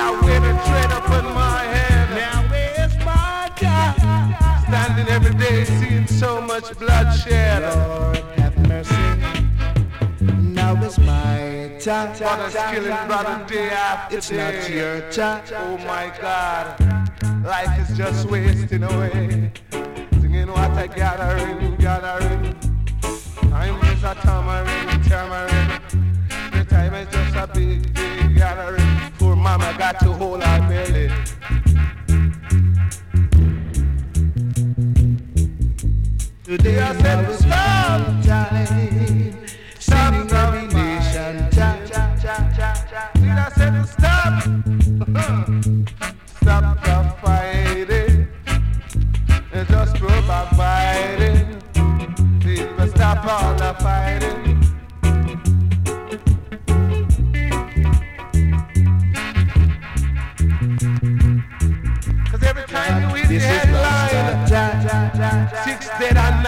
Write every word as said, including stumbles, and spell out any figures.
I wear the tread upon my head. Now where's my job? Standing every day seeing so much bloodshed. Lord have mercy. Now is my time. Brothers killing brother day after It's day. not your time. Oh my God, life is just wasting away. Singing what I gathering, gathering. Time is a tamarind, tamarind. The time is just a big, big gathering. Poor mama got to hold her belly. Today I said stop time. Stop Singing every nation time. Did I said stop? Stop the fighting. And just go back fighting. People stop all the fighting. Cause every time you hit your head